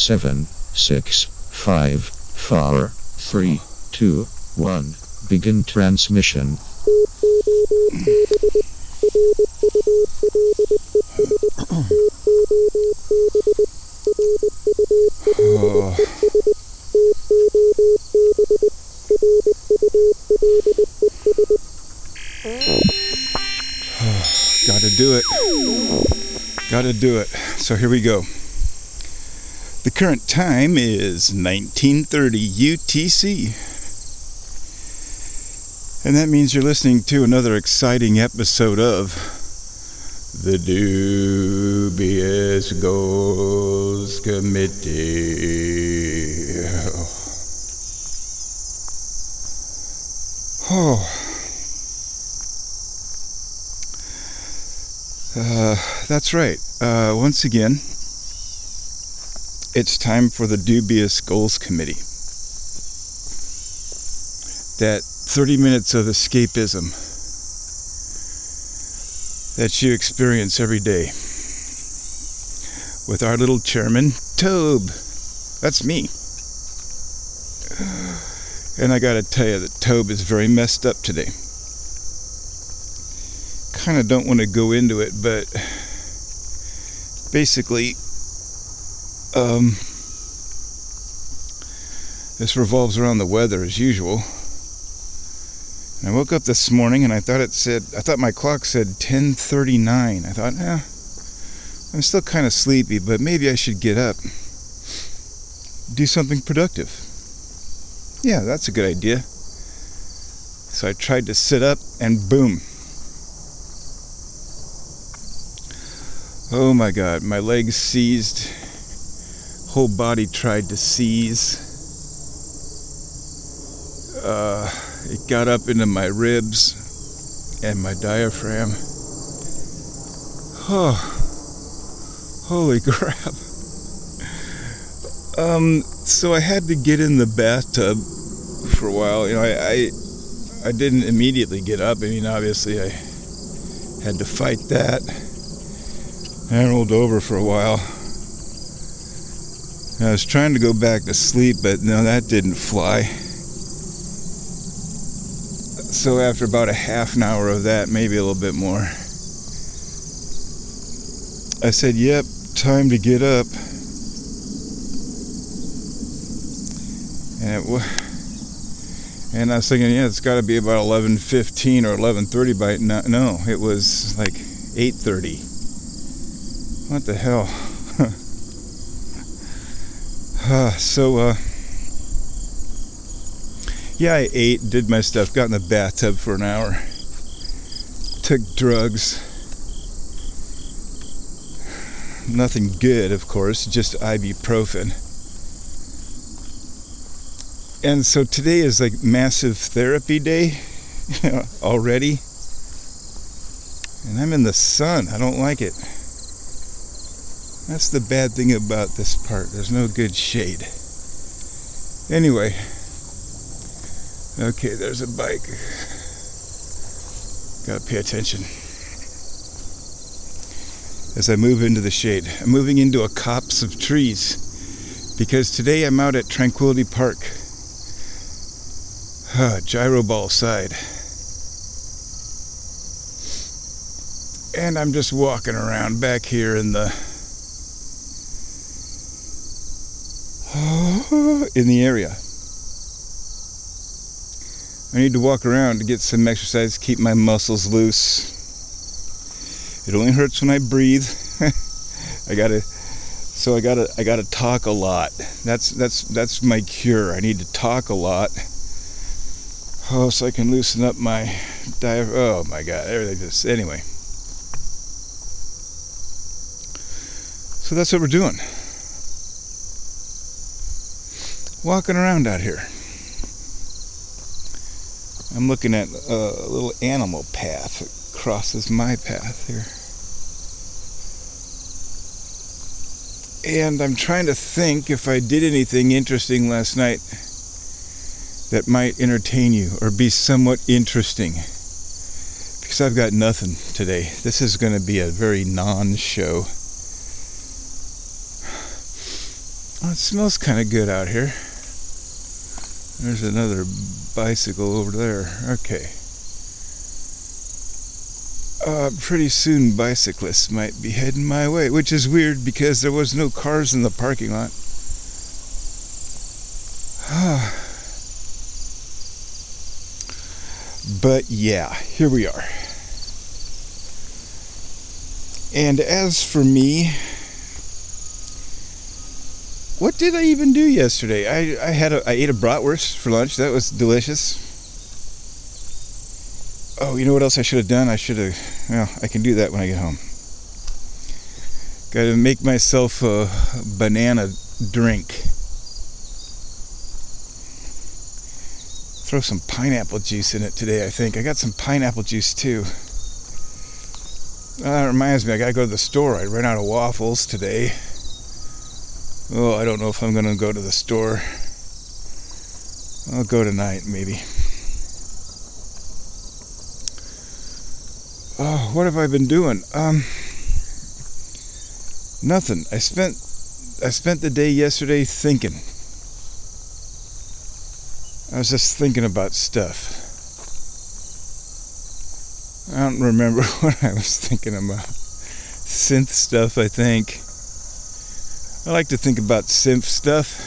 7, 6, 5, 4, 3, 2, 1. Begin transmission. Gotta do it. So here we go. The current time is 1930 UTC. And that means you're listening to another exciting episode of the Dubious Goals Committee. That's right. Once again, it's time for the Dubious Goals Committee. That 30 minutes of escapism that you experience every day with our little chairman, Tobe. That's me. And I gotta tell you that Tobe is very messed up today. Kind of don't want to go into it, but basically, this revolves around the weather as usual. And I woke up this morning and I thought my clock said 10:39. I thought, I'm still kind of sleepy, but maybe I should get up, do something productive. Yeah, that's a good idea. So I tried to sit up and boom. Oh my God, my legs seized, whole body tried to seize. It got up into my ribs and my diaphragm. Oh, holy crap. So I had to get in the bathtub for a while. You know, I didn't immediately get up. I mean, obviously I had to fight that. I rolled over for a while. I was trying to go back to sleep, but no, that didn't fly. So after about a half an hour of that, maybe a little bit more, I said, yep, time to get up. And I was thinking, yeah, it's got to be about 11:15 or 11:30 by now. No, it was like 8:30. What the hell? Yeah, I ate, did my stuff, got in the bathtub for an hour, took drugs. Nothing good, of course, just ibuprofen. And so today is like massive therapy day already. And I'm in the sun. I don't like it. That's the bad thing about this part. There's no good shade. Anyway. Okay, there's a bike. Gotta pay attention. As I move into the shade. I'm moving into a copse of trees. Because today I'm out at Tranquility Park. Gyro Ball side. And I'm just walking around back here in the area. I need to walk around to get some exercise, keep my muscles loose. It only hurts when I breathe. I gotta talk a lot. That's my cure. I need to talk a lot. Oh, so I can loosen up my diaphragm. Oh my God, everything just anyway. So that's what we're doing. Walking around out here. I'm looking at a little animal path that crosses my path here. And I'm trying to think if I did anything interesting last night that might entertain you or be somewhat interesting. Because I've got nothing today. This is going to be a very non-show. Oh, it smells kind of good out here. There's another bicycle over there. Okay. Pretty soon bicyclists might be heading my way, which is weird because there was no cars in the parking lot. But yeah, here we are. And as for me, what did I even do yesterday? I ate a bratwurst for lunch. That was delicious. Oh, you know what else I should have done? I can do that when I get home. Got to make myself a banana drink. Throw some pineapple juice in it today, I think. I got some pineapple juice too. That reminds me, I gotta go to the store. I ran out of waffles today. Oh, I don't know if I'm gonna go to the store. I'll go tonight, maybe. Oh, what have I been doing? Nothing. I spent the day yesterday thinking. I was just thinking about stuff. I don't remember what I was thinking about. Synth stuff, I think. I like to think about synth stuff.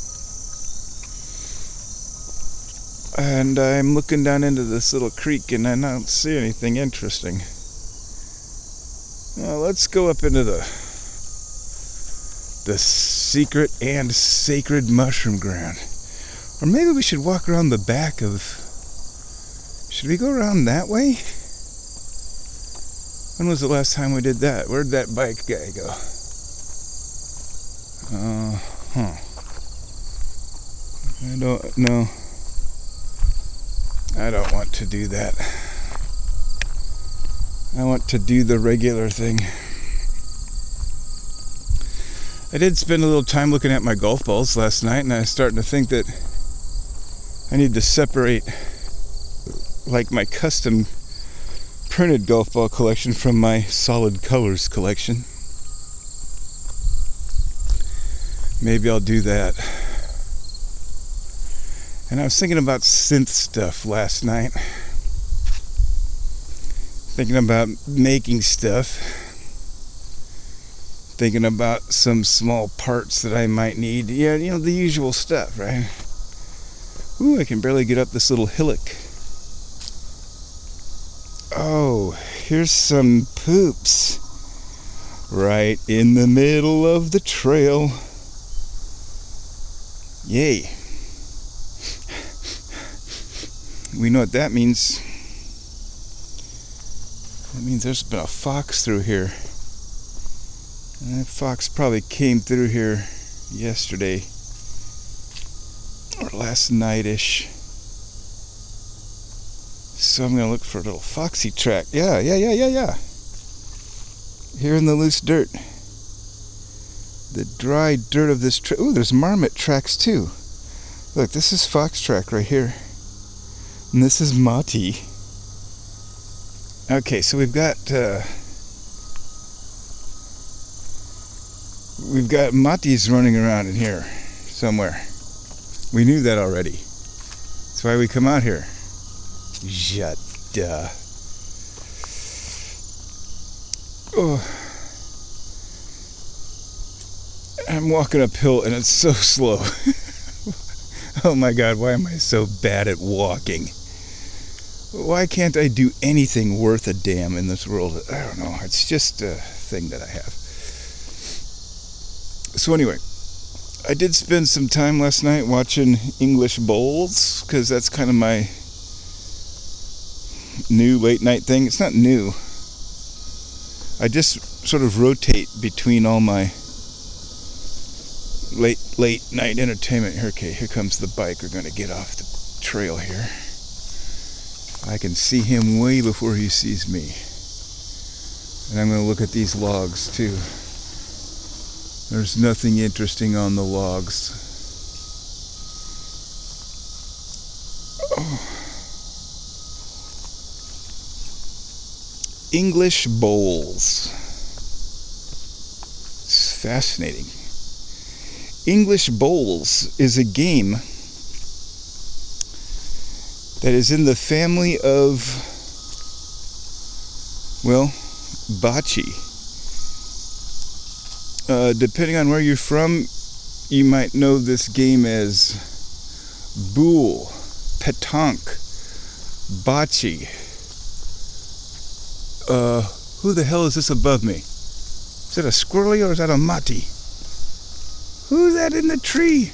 And I'm looking down into this little creek and I don't see anything interesting. Well, let's go up into the secret and sacred mushroom ground. Or maybe we should walk around the back of... Should we go around that way? When was the last time we did that? Where'd that bike guy go? I don't know. I don't want to do that. I want to do the regular thing. I did spend a little time looking at my golf balls last night, and I was starting to think that I need to separate like my custom printed golf ball collection from my solid colors collection. Maybe I'll do that. And I was thinking about synth stuff last night. Thinking about making stuff. Thinking about some small parts that I might need. Yeah, you know, the usual stuff, right? Ooh, I can barely get up this little hillock. Oh, here's some poops. Right in the middle of the trail. Yay. We know what that means. That means there's been a fox through here. And that fox probably came through here yesterday. Or last night-ish. So I'm going to look for a little foxy track. Yeah. Here in the loose dirt. The dry dirt of this trail. Ooh, there's marmot tracks too. Look, this is fox track right here. And this is Mati. Okay, so we've got Matis running around in here somewhere. We knew that already. That's why we come out here. Jada. Oh. I'm walking uphill and it's so slow. Oh my God, why am I so bad at walking? Why can't I do anything worth a damn in this world? I don't know. It's just a thing that I have. So anyway, I did spend some time last night watching English Bowls, because that's kind of my new late night thing. It's not new. I just sort of rotate between all my late night entertainment. Okay, here comes the bike. We're going to get off the trail here. I can see him way before he sees me. And I'm going to look at these logs too. There's nothing interesting on the logs. Oh. English Bowls. It's fascinating. English Bowls is a game that is in the family of, well, bocce. Depending on where you're from, you might know this game as boule, pétanque, bocce. Who the hell is this above me? Is that a squirrely or is that a mati? Who's that in the tree?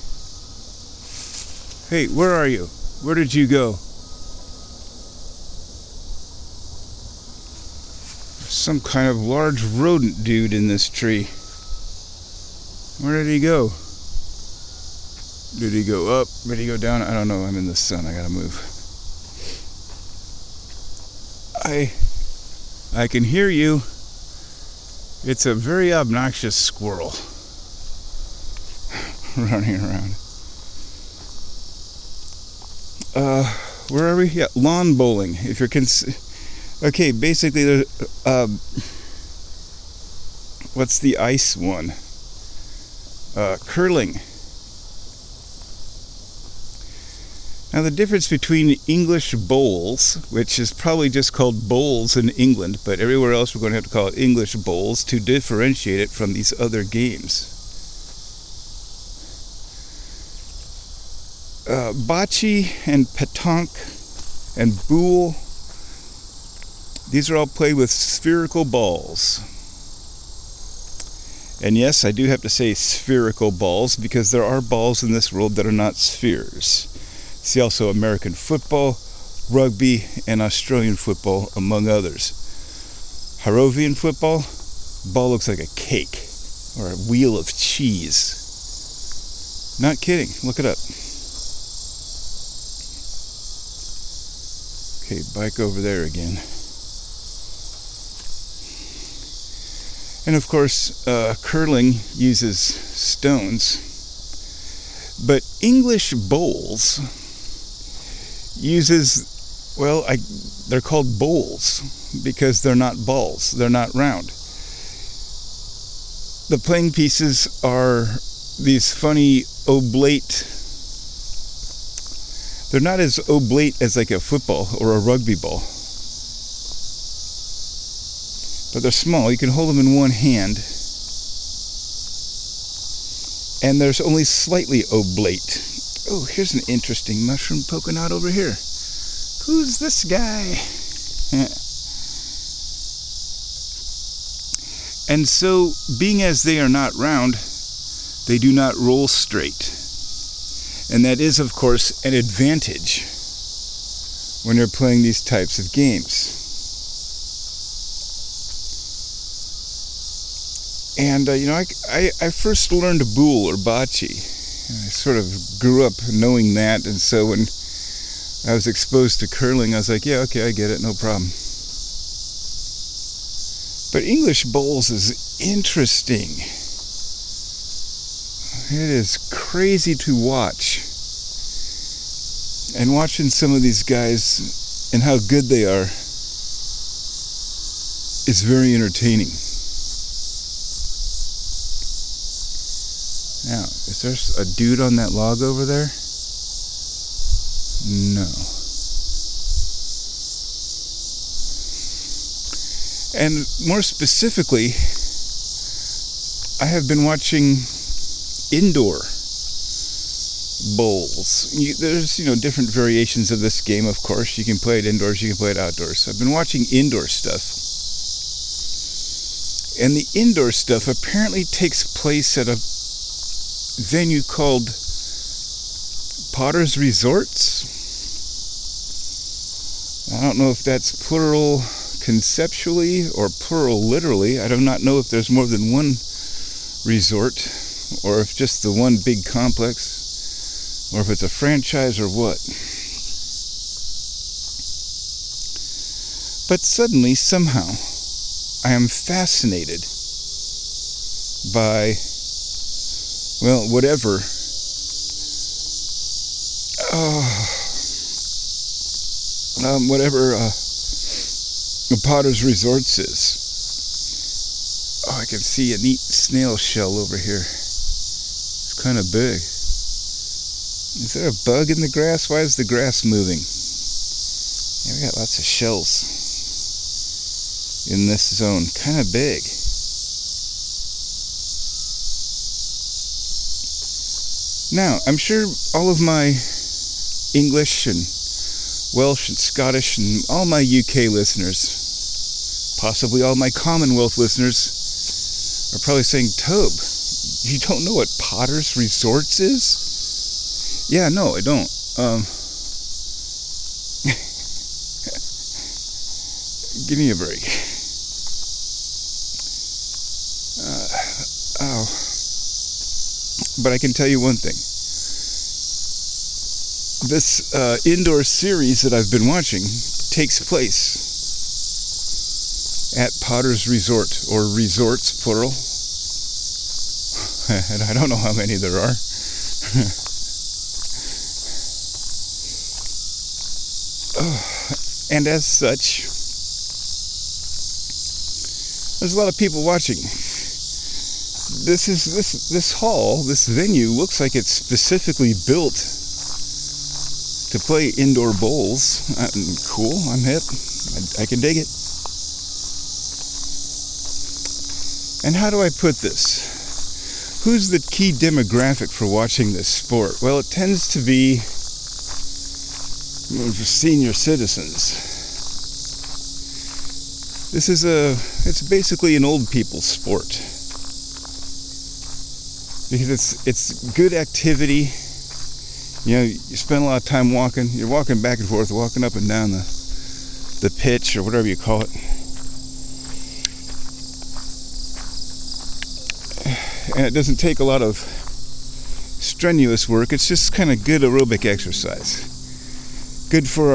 Hey, where are you? Where did you go? Some kind of large rodent dude in this tree. Where did he go? Did he go up? Did he go down? I don't know. I'm in the sun. I gotta move. I can hear you. It's a very obnoxious squirrel running around. Where are we? Yeah, lawn bowling. If you're okay, basically, what's the ice one? Curling. Now, the difference between English bowls, which is probably just called bowls in England, but everywhere else we're going to have to call it English bowls to differentiate it from these other games. Bocce and pétanque and boule, these are all played with spherical balls. And yes, I do have to say spherical balls because there are balls in this world that are not spheres. See also American football, rugby, and Australian football, among others. Harrovian football, ball looks like a cake or a wheel of cheese. Not kidding, look it up. Okay, bike over there again. And of course, curling uses stones. But English bowls uses, well, they're called bowls because they're not balls. They're not round. The playing pieces are these funny oblate. They're not as oblate as like a football or a rugby ball. But they're small. You can hold them in one hand. And there's only slightly oblate. Oh, here's an interesting mushroom poking out over here. Who's this guy? And so, being as they are not round, they do not roll straight. And that is, of course, an advantage when you're playing these types of games. And, I first learned boule or bocce. I sort of grew up knowing that, and so when I was exposed to curling, I was like, yeah, okay, I get it, no problem. But English bowls is interesting. It is crazy to watch. And watching some of these guys and how good they are is very entertaining. Now, is there a dude on that log over there? No. And more specifically, I have been watching indoor bowls. There's, different variations of this game, of course. You can play it indoors, you can play it outdoors. I've been watching indoor stuff. And the indoor stuff apparently takes place at a venue called Potter's Resorts. I don't know if that's plural conceptually or plural literally. I do not know if there's more than one resort or if just the one big complex or if it's a franchise or what. But suddenly, somehow, I am fascinated by, well, whatever Potter's Resorts is. Oh, I can see a neat snail shell over here. It's kind of big. Is there a bug in the grass? Why is the grass moving? Yeah, we got lots of shells in this zone. Kind of big. Now, I'm sure all of my English and Welsh and Scottish and all my UK listeners, possibly all my Commonwealth listeners, are probably saying, Tobe, you don't know what Potter's Resorts is? Yeah, no, I don't. Give me a break. But I can tell you one thing. This indoor series that I've been watching takes place at Potter's Resort, or resorts, plural. And I don't know how many there are. And as such, there's a lot of people watching. This hall, this venue, looks like it's specifically built to play indoor bowls. Cool, I'm hip. I can dig it. And how do I put this? Who's the key demographic for watching this sport? Well, it tends to be senior citizens. It's basically an old people's sport. Because it's good activity. You know, you spend a lot of time walking. You're walking back and forth, walking up and down the pitch or whatever you call it. And it doesn't take a lot of strenuous work. It's just kind of good aerobic exercise. Good for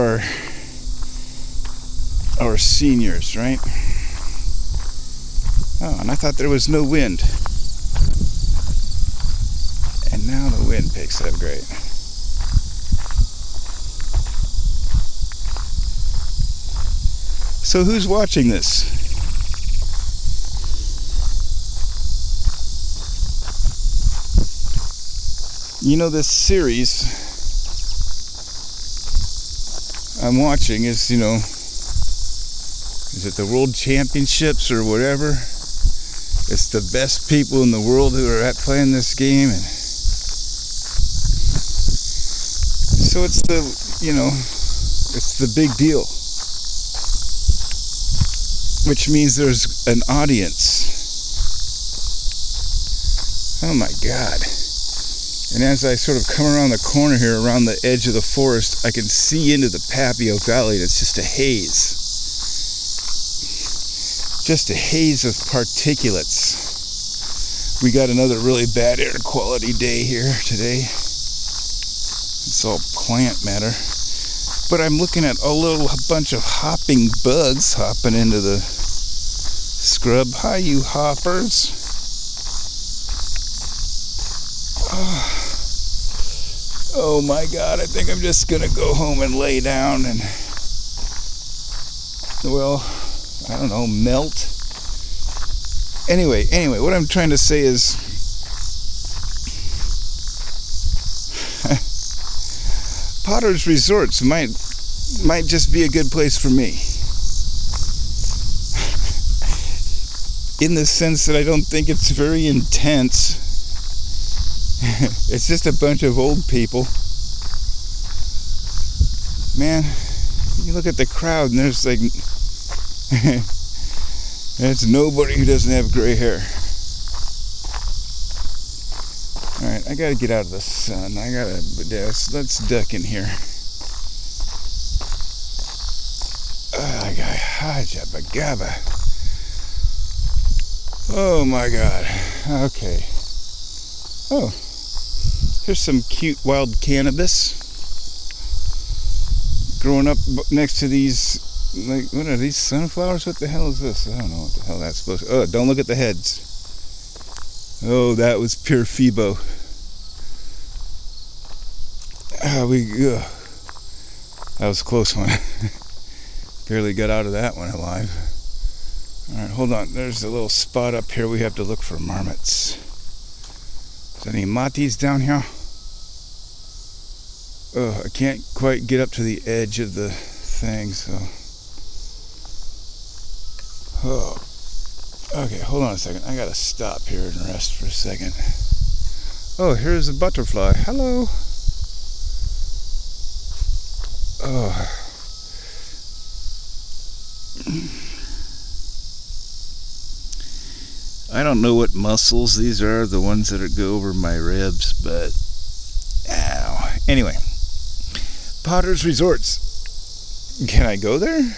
our seniors, right? Oh, and I thought there was no wind. And now the wind picks up great. So who's watching this? You know, this series I'm watching is, you know, is it the World Championships or whatever? It's the best people in the world who are at playing this game, and so it's the, you know, it's the big deal. Which means there's an audience. Oh my God. And as I sort of come around the corner here, around the edge of the forest, I can see into the Papio Valley, and it's just a haze. Just a haze of particulates. We got another really bad air quality day here today. It's all plant matter. But I'm looking at a bunch of hopping bugs hopping into the scrub. Hi, you hoppers. Oh my God, I think I'm just gonna go home and lay down and, well, I don't know, melt. Anyway, what I'm trying to say is, Potter's Resorts might just be a good place for me. In the sense that I don't think it's very intense. It's just a bunch of old people. Man, you look at the crowd and there's like, there's nobody who doesn't have gray hair. Alright, I gotta get out of the sun. Let's duck in here. Oh my God. Okay. Oh, here's some cute wild cannabis growing up next to these, like, what are these, sunflowers? What the hell is this? I don't know what the hell that's supposed to. Oh, don't look at the heads. Oh, that was pure Phoebo. That was a close one. Barely got out of that one alive. Alright, hold on. There's a little spot up here we have to look for marmots. there any matis down here? Oh, I can't quite get up to the edge of the thing, so. Oh. Okay, hold on a second. I gotta stop here and rest for a second. Oh, here's a butterfly. Hello. Oh. I don't know what muscles these are, the ones that go over my ribs, but ow. Anyway, Potter's Resorts. Can I go there?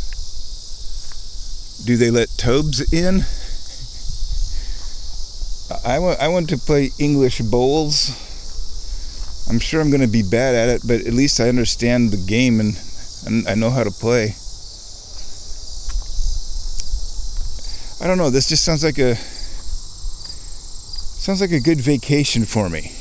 Do they let Tobes in? I want to play English bowls. I'm sure I'm going to be bad at it, but at least I understand the game and I know how to play. I don't know, this just sounds like a good vacation for me.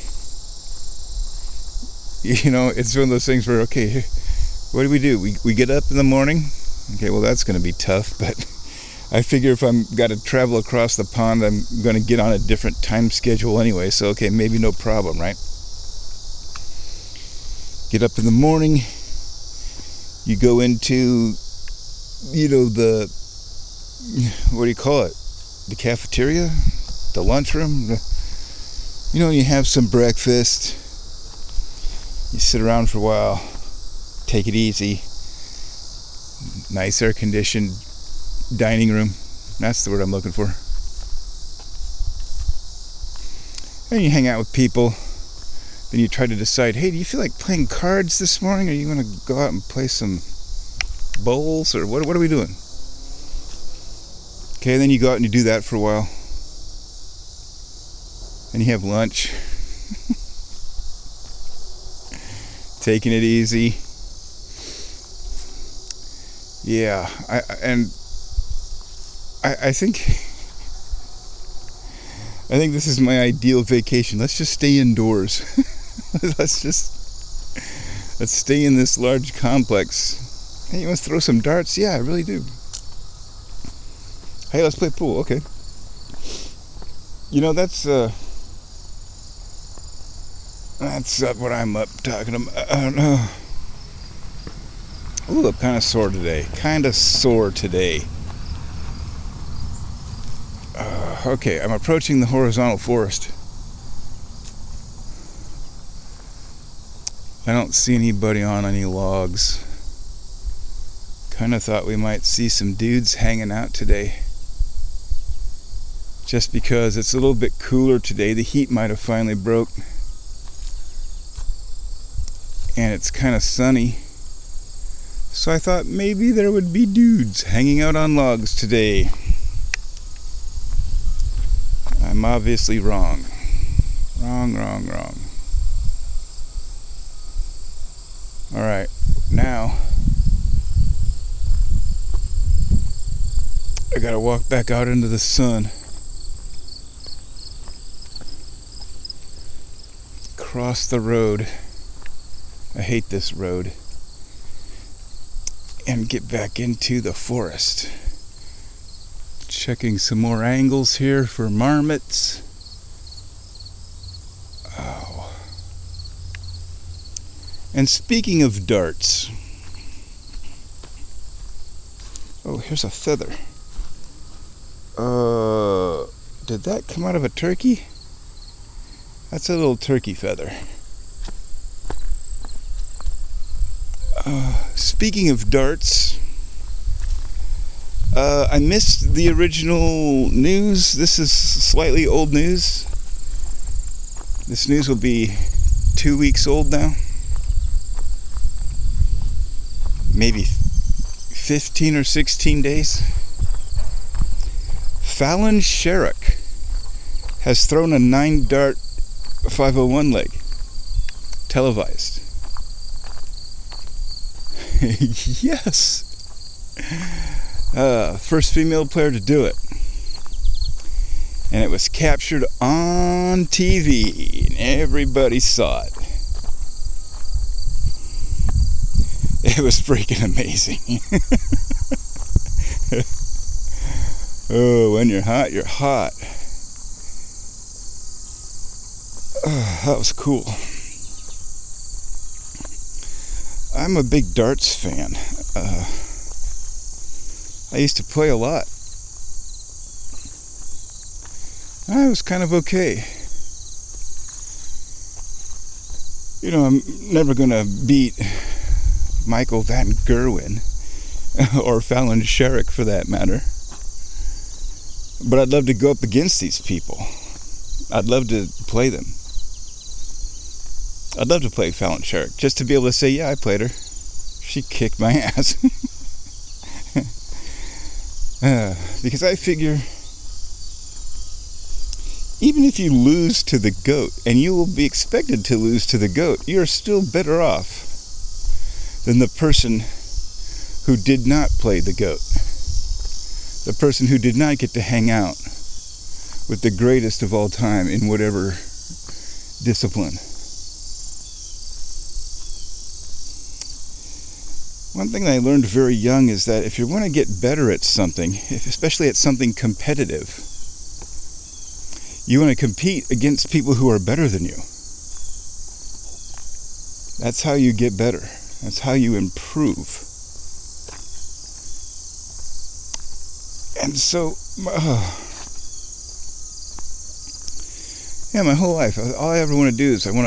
You know, it's one of those things where, okay, what do? We get up in the morning. Okay, well, that's going to be tough, but I figure if I'm got to travel across the pond, I'm going to get on a different time schedule anyway, so okay, maybe no problem, right? Get up in the morning, you go into, you know, what do you call it? The cafeteria? The lunchroom? You know, you have some breakfast, you sit around for a while, take it easy. Nice air-conditioned dining room. That's the word I'm looking for. And you hang out with people. Then you try to decide, hey, do you feel like playing cards this morning? Are you going to go out and play some bowls? Or what are we doing? Okay, then you go out and you do that for a while. And you have lunch. Taking it easy. Yeah, I think this is my ideal vacation. Let's just stay indoors. Let's stay in this large complex. Hey, you want to throw some darts? Yeah, I really do. Hey, let's play pool. Okay. You know, that's what I'm up talking about. I don't know. Ooh, I'm kind of sore today. Okay, I'm approaching the horizontal forest. I don't see anybody on any logs. Kind of thought we might see some dudes hanging out today. Just because it's a little bit cooler today, the heat might have finally broke. And it's kind of sunny. So I thought maybe there would be dudes hanging out on logs today. I'm obviously wrong. Wrong. Alright, now I gotta walk back out into the sun. Cross the road. I hate this road. And get back into the forest. Checking some more angles here for marmots. Oh. And speaking of darts. Oh, here's a feather. Did that come out of a turkey? That's a little turkey feather. Speaking of darts, I missed the original news. This is slightly old news. This news will be 2 weeks old now. Maybe 15 or 16 days. Fallon Sherrock has thrown a 9-dart 501 leg. Televised. Yes. First female player to do it. And it was captured on TV, and everybody saw it. It was freaking amazing. Oh, when you're hot, you're hot. That was cool. I'm a big darts fan. I used to play a lot. I was kind of okay. You know, I'm never going to beat Michael Van Gerwen or Fallon Sherrick for that matter. But I'd love to go up against these people. I'd love to play them. I'd love to play Fallon Sherrick, just to be able to say, yeah, I played her. She kicked my ass. Because I figure, even if you lose to the GOAT, and you will be expected to lose to the GOAT, you're still better off than the person who did not play the GOAT. The person who did not get to hang out with the greatest of all time in whatever discipline. One thing that I learned very young is that if you want to get better at something, especially at something competitive, you want to compete against people who are better than you. That's how you get better. That's how you improve. And so, my whole life, all I ever want to do is if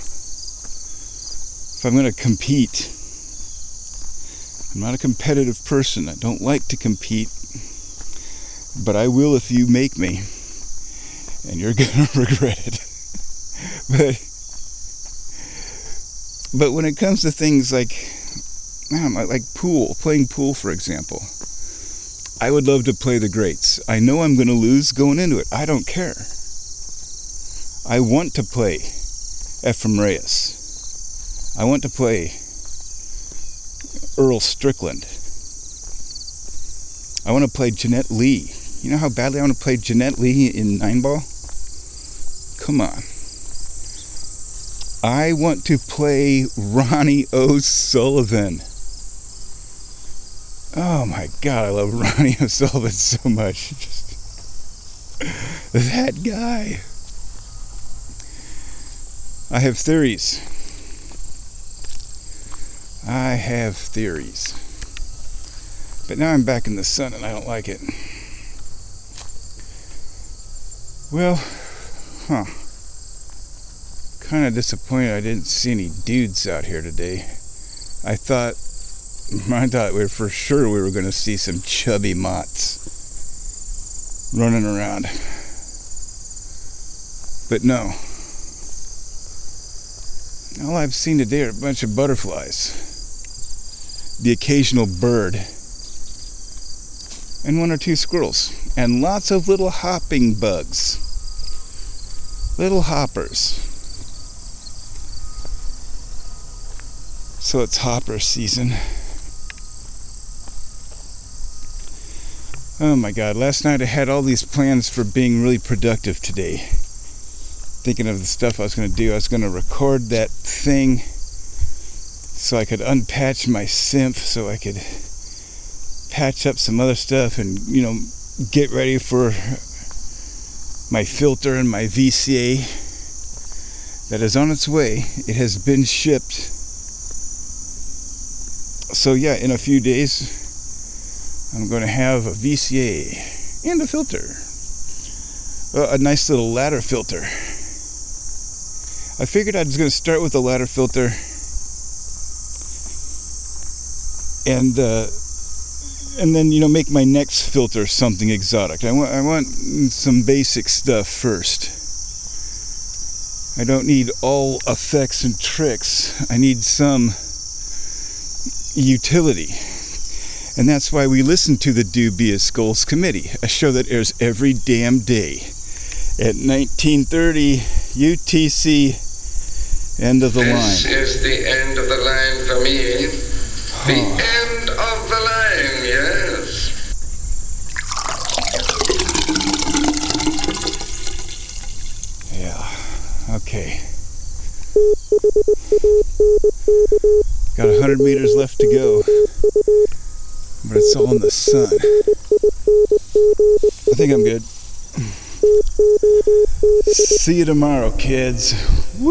I'm going to compete, I'm not a competitive person. I don't like to compete, but I will if you make me, and you're going to regret it. But when it comes to things like pool, playing pool, for example, I would love to play the greats. I know I'm going to lose going into it. I don't care. I want to play Ephraim Reyes. I want to play Earl Strickland. I want to play Jeanette Lee. You know how badly I want to play Jeanette Lee in 9-ball? Come on. I want to play Ronnie O'Sullivan. Oh my God, I love Ronnie O'Sullivan so much. That guy. I have theories. But now I'm back in the sun and I don't like it. Well, kind of disappointed I didn't see any dudes out here today. I thought for sure we were going to see some chubby motts running around. But no. All I've seen today are a bunch of butterflies, the occasional bird, and 1 or 2 squirrels, and lots of little hopping bugs, little hoppers. So it's hopper season. Oh my God, last night I had all these plans for being really productive today. Thinking of the stuff I was going to do. I was going to record that thing so I could unpatch my synth, so I could patch up some other stuff and, get ready for my filter and my VCA that is on its way. It has been shipped. So yeah, in a few days, I'm going to have a VCA and a filter. A nice little ladder filter. I figured I was going to start with the ladder filter and then make my next filter something exotic. I want some basic stuff first. I don't need all effects and tricks. I need some utility. And that's why we listen to the Dubious Skulls Committee, a show that airs every damn day at 1930 UTC. End of the line. This is the end of the line for me. The end of the line, yes. Yeah, okay. Got 100 meters left to go, but it's all in the sun. I think I'm good. See you tomorrow, kids.